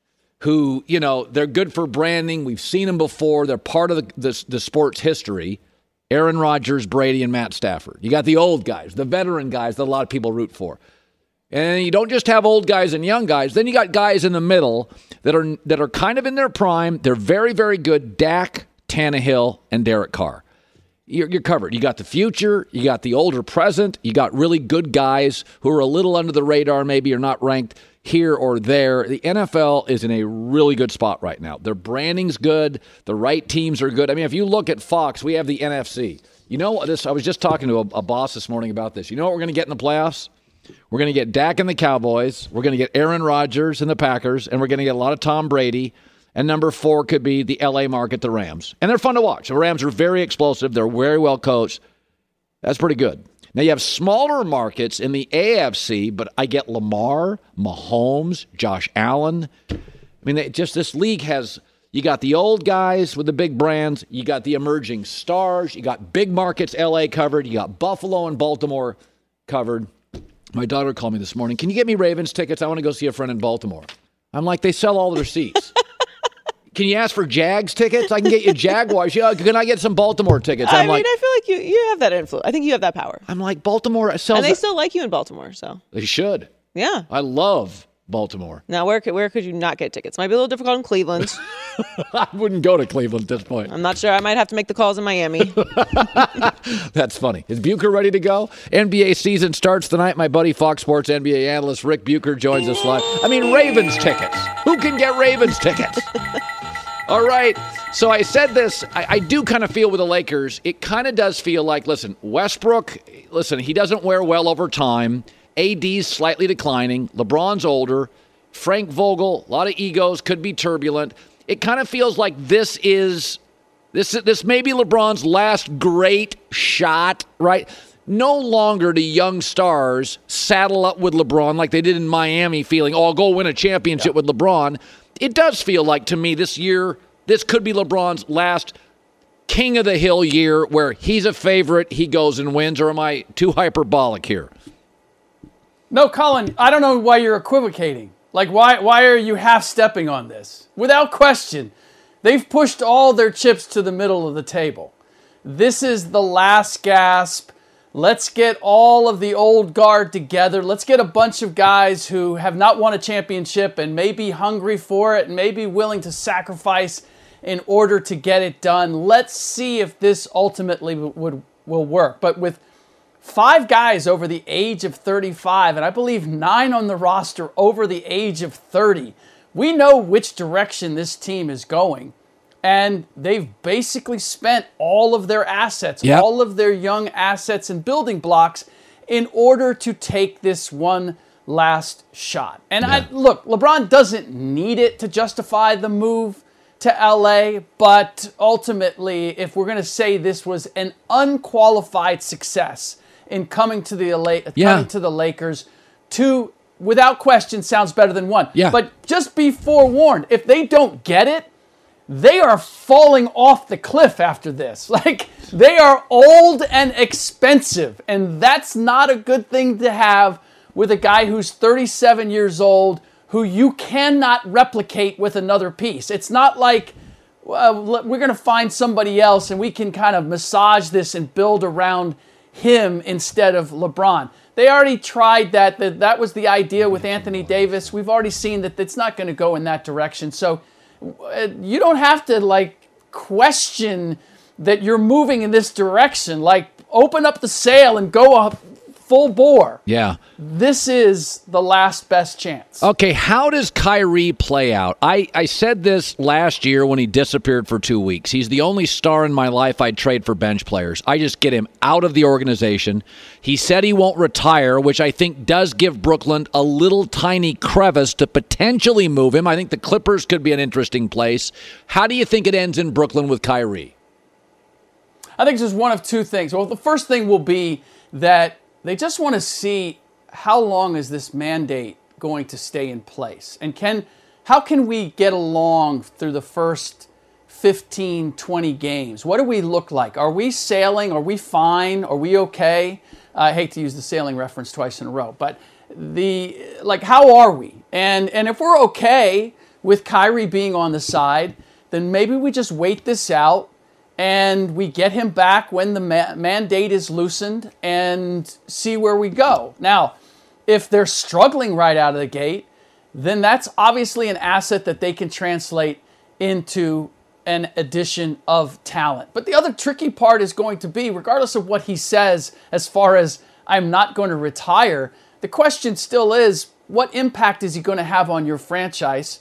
who, you know, they're good for branding. We've seen them before. They're part of the, the, the sport's history. Aaron Rodgers, Brady, and Matt Stafford. You got the old guys, the veteran guys that a lot of people root for. And you don't just have old guys and young guys. Then you got guys in the middle that are that are kind of in their prime. They're very, very good. Dak, Tannehill, and Derek Carr. You're, you're covered. You got the future. You got the older present. You got really good guys who are a little under the radar, maybe are not ranked here or there. The N F L is in a really good spot right now. Their branding's good. The right teams are good. I mean, if you look at Fox, we have the N F C. You know this? I was just talking to a, a boss this morning about this. You know what we're going to get in the playoffs? We're going to get Dak and the Cowboys. We're going to get Aaron Rodgers and the Packers. And we're going to get a lot of Tom Brady. And number four could be the L A market, the Rams. And they're fun to watch. The Rams are very explosive. They're very well coached. That's pretty good. Now, you have smaller markets in the A F C, but I get Lamar, Mahomes, Josh Allen. I mean, they, just this league has, you got the old guys with the big brands. You got the emerging stars. You got big markets, L A covered. You got Buffalo and Baltimore covered. My daughter called me this morning. Can you get me Ravens tickets? I want to go see a friend in Baltimore. I'm like, they sell all their seats. Can you ask for Jags tickets? I can get you Jaguars. Yeah, can I get some Baltimore tickets? I'm
I mean,
like,
I feel like you, you have that influence. I think you have that power.
I'm like, Baltimore sells.
And they
it.
still like you in Baltimore, so.
They should.
Yeah.
I love Baltimore.
Now, where could, where could you not get tickets? Might be a little difficult in Cleveland.
I wouldn't go to Cleveland at this point.
I'm not sure. I might have to make the calls in Miami.
That's funny. Is Bucher ready to go? N B A season starts tonight. My buddy Fox Sports N B A analyst Rick Bucher joins us live. I mean, Ravens tickets. Who can get Ravens tickets? All right. So I said this. I, I do kind of feel with the Lakers, it kind of does feel like, listen, Westbrook, listen, he doesn't wear well over time. A D's slightly declining. LeBron's older. Frank Vogel, a lot of egos, could be turbulent. It kind of feels like this is, this, this may be LeBron's last great shot, right? No longer do young stars saddle up with LeBron like they did in Miami, feeling, oh, I'll go win a championship yeah. with LeBron. It does feel like, to me, this year, this could be LeBron's last king of the hill year where he's a favorite, he goes and wins, or am I too hyperbolic here?
No, Colin, I don't know why you're equivocating. Like, why why are you half-stepping on this? Without question, they've pushed all their chips to the middle of the table. This is the last gasp. Let's get all of the old guard together. Let's get a bunch of guys who have not won a championship and may be hungry for it and may be willing to sacrifice in order to get it done. Let's see if this ultimately would will work. But with five guys over the age of thirty-five, and I believe nine on the roster over the age of thirty, We know which direction this team is going, and they've basically spent all of their assets,
yep.
all of their young assets and building blocks in order to take this one last shot. And
yeah.
I, look, LeBron doesn't need it to justify the move to L A, but ultimately, if we're going to say this was an unqualified success in coming to the L A,
yeah.
coming to the Lakers, two, without question, sounds better than one.
Yeah.
But just be forewarned, if they don't get it, they are falling off the cliff after this. Like, they are old and expensive, and that's not a good thing to have with a guy who's thirty-seven years old, who you cannot replicate with another piece. It's not like uh, we're going to find somebody else and we can kind of massage this and build around him instead of LeBron. They already tried that. That, that was the idea with Anthony Davis. We've already seen that it's not going to go in that direction. So uh, you don't have to, like, question that you're moving in this direction. Like, open up the sail and go up full bore.
Yeah.
This is the last best chance.
Okay, how does Kyrie play out? I, I said this last year when he disappeared for two weeks. He's the only star in my life I'd trade for bench players. I just get him out of the organization. He said he won't retire, which I think does give Brooklyn a little tiny crevice to potentially move him. I think the Clippers could be an interesting place. How do you think it ends in Brooklyn with Kyrie?
I think it's just one of two things. Well, the first thing will be that they just want to see how long is this mandate going to stay in place? And can how can we get along through the first fifteen, twenty games? What do we look like? Are we sailing? Are we fine? Are we okay? I hate to use the sailing reference twice in a row, but the like, how are we? And and if we're okay with Kyrie being on the side, then maybe we just wait this out and we get him back when the ma- mandate is loosened and see where we go. Now, if they're struggling right out of the gate, then that's obviously an asset that they can translate into an addition of talent. But the other tricky part is going to be, regardless of what he says as far as I'm not going to retire, the question still is, what impact is he going to have on your franchise?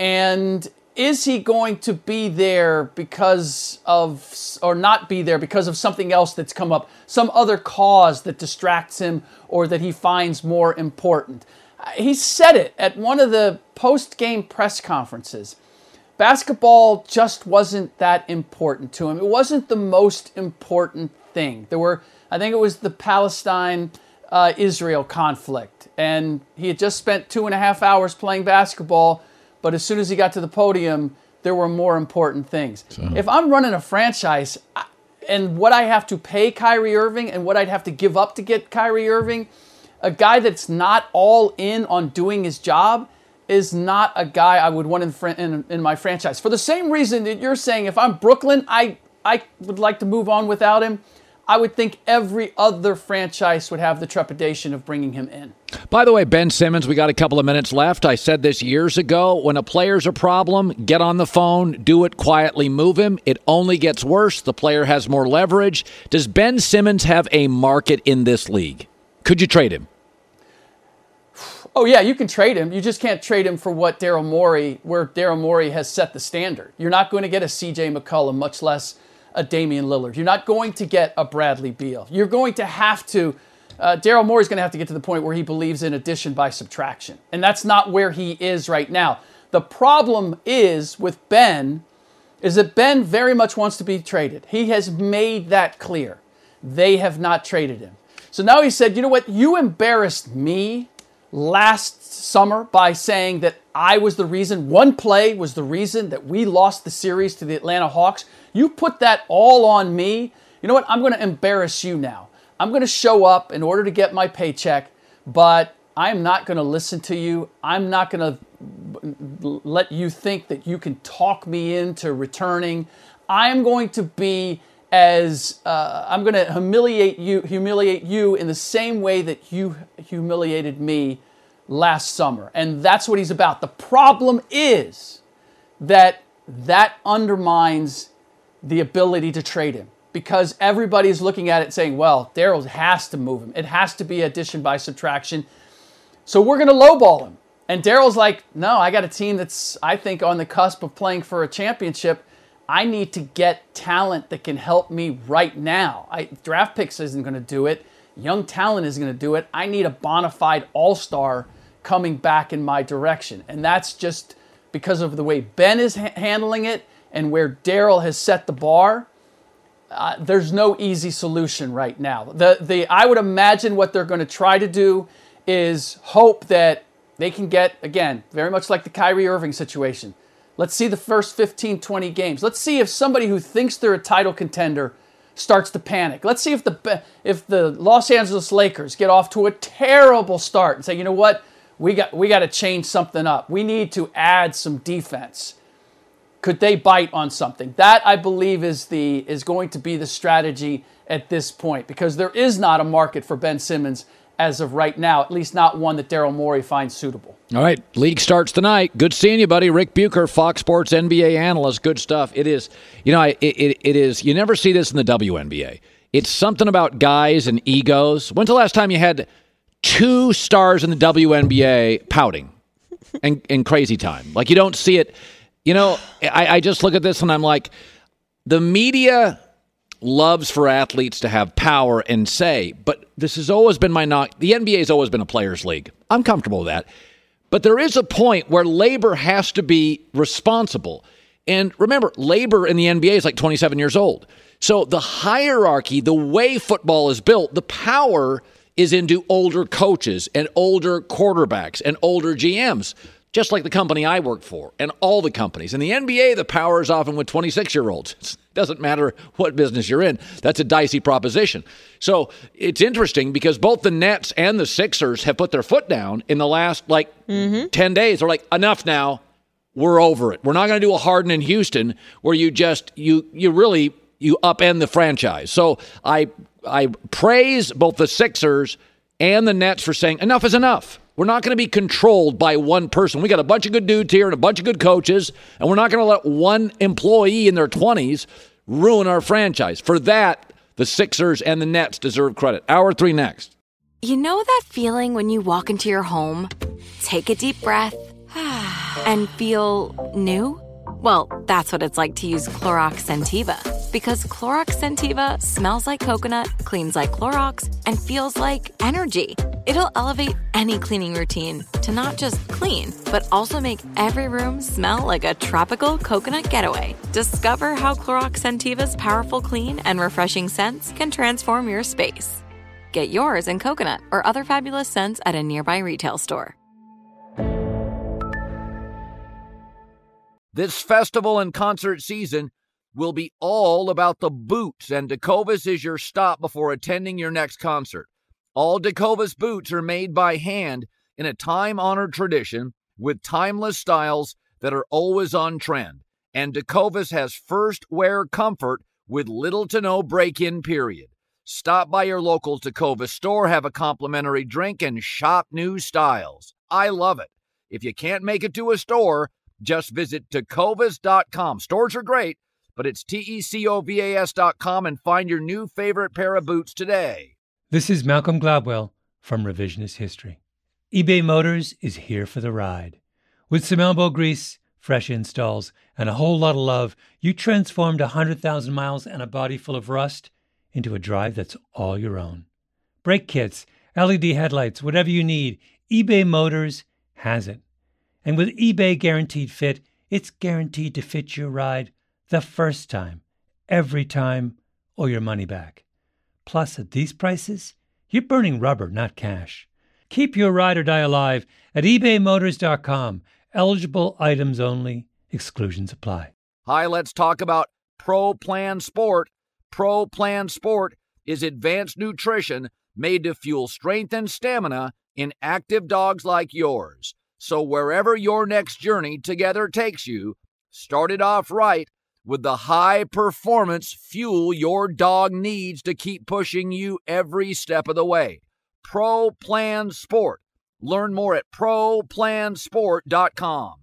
And is he going to be there because of, or not be there because of something else that's come up, some other cause that distracts him or that he finds more important? He said it at one of the post-game press conferences. Basketball just wasn't that important to him. It wasn't the most important thing. There were, I think it was the Palestine-Israel uh, conflict, and he had just spent two and a half hours playing basketball. But as soon as he got to the podium, there were more important things. So. If I'm running a franchise and what I have to pay Kyrie Irving and what I'd have to give up to get Kyrie Irving, a guy that's not all in on doing his job is not a guy I would want in, fr- in, in my franchise. For the same reason that you're saying, if I'm Brooklyn, I, I would like to move on without him. I would think every other franchise would have the trepidation of bringing him in.
By the way, Ben Simmons, we got a couple of minutes left. I said this years ago. When a player's a problem, get on the phone, do it quietly, move him. It only gets worse. The player has more leverage. Does Ben Simmons have a market in this league? Could you trade him?
Oh, yeah, you can trade him. You just can't trade him for what Daryl Morey, where Daryl Morey has set the standard. You're not going to get a C J McCollum, much less a Damian Lillard. You're not going to get a Bradley Beal. You're going to have to, uh, Daryl Morey's going to have to get to the point where he believes in addition by subtraction. And that's not where he is right now. The problem is with Ben, is that Ben very much wants to be traded. He has made that clear. They have not traded him. So now he said, you know what, you embarrassed me last summer by saying that I was the reason, one play was the reason that we lost the series to the Atlanta Hawks. You put that all on me. You know what? I'm going to embarrass you now. I'm going to show up in order to get my paycheck, but I'm not going to listen to you. I'm not going to let you think that you can talk me into returning. I'm going to be as, uh, I'm going to humiliate you, humiliate you in the same way that you humiliated me last summer. And that's what he's about. The problem is that that undermines the ability to trade him, because everybody's looking at it saying, well, Daryl has to move him. It has to be addition by subtraction. So we're going to lowball him. And Daryl's like, no, I got a team that's, I think, on the cusp of playing for a championship. I need to get talent that can help me right now. I, draft picks isn't going to do it. Young talent isn't going to do it. I need a bona fide all-star coming back in my direction. And that's just because of the way Ben is ha- handling it and where Daryl has set the bar. Uh, there's no easy solution right now. The the I would imagine what they're going to try to do is hope that they can get, again, very much like the Kyrie Irving situation. Let's see the first fifteen, twenty games. Let's see if somebody who thinks they're a title contender starts to panic. Let's see if the if the Los Angeles Lakers get off to a terrible start and say, you know what, we got we got to change something up. We need to add some defense. Could they bite on something? That, I believe, is the is going to be the strategy at this point, because there is not a market for Ben Simmons as of right now, at least not one that Daryl Morey finds suitable.
All right, league starts tonight. Good seeing you, buddy. Rick Bucher, Fox Sports N B A analyst. Good stuff. It is, you know, it, it, it is, you never see this in the W N B A. It's something about guys and egos. When's the last time you had two stars in the W N B A pouting and, and crazy time? Like, you don't see it. You know, I, I just look at this and I'm like, the media loves for athletes to have power and say, but this has always been my knock. The N B A has always been a players' league. I'm comfortable with that. But there is a point where labor has to be responsible. And remember, labor in the N B A is like twenty-seven years old. So the hierarchy, the way football is built, the power is into older coaches and older quarterbacks and older G Ms. Just like the company I work for and all the companies. In the N B A, the power is often with twenty-six-year-olds. It doesn't matter what business you're in. That's a dicey proposition. So it's interesting because both the Nets and the Sixers have put their foot down in the last, like, mm-hmm. ten days. They're like, enough now. We're over it. We're not going to do a Harden in Houston where you just, you you really, you upend the franchise. So I I praise both the Sixers and the Nets for saying enough is enough. We're not going to be controlled by one person. We got a bunch of good dudes here and a bunch of good coaches, and we're not going to let one employee in their twenties ruin our franchise. For that, the Sixers and the Nets deserve credit. Hour three next.
You know that feeling when you walk into your home, take a deep breath, and feel new? Well, that's what it's like to use Clorox Scentiva. Because Clorox Scentiva smells like coconut, cleans like Clorox, and feels like energy. It'll elevate any cleaning routine to not just clean, but also make every room smell like a tropical coconut getaway. Discover how Clorox Scentiva's powerful clean and refreshing scents can transform your space. Get yours in coconut or other fabulous scents at a nearby retail store.
This festival and concert season will be all about the boots, and Tecovas is your stop before attending your next concert. All Tecovas boots are made by hand in a time-honored tradition with timeless styles that are always on trend. And Tecovas has first wear comfort with little to no break-in period. Stop by your local Tecovas store, have a complimentary drink, and shop new styles. I love it. If you can't make it to a store, just visit tecovas dot com. Stores are great, but it's T E C O V A S dot com and find your new favorite pair of boots today.
This is Malcolm Gladwell from Revisionist History. eBay Motors is here for the ride. With some elbow grease, fresh installs, and a whole lot of love, you transformed one hundred thousand miles and a body full of rust into a drive that's all your own. Brake kits, L E D headlights, whatever you need, eBay Motors has it. And with eBay Guaranteed Fit, it's guaranteed to fit your ride the first time, every time, or your money back. Plus, at these prices, you're burning rubber, not cash. Keep your ride or die alive at ebay motors dot com. Eligible items only. Exclusions apply.
Hi, let's talk about Pro Plan Sport. Pro Plan Sport is advanced nutrition made to fuel strength and stamina in active dogs like yours. So wherever your next journey together takes you, start it off right with the high-performance fuel your dog needs to keep pushing you every step of the way. Pro Plan Sport. Learn more at pro plan sport dot com.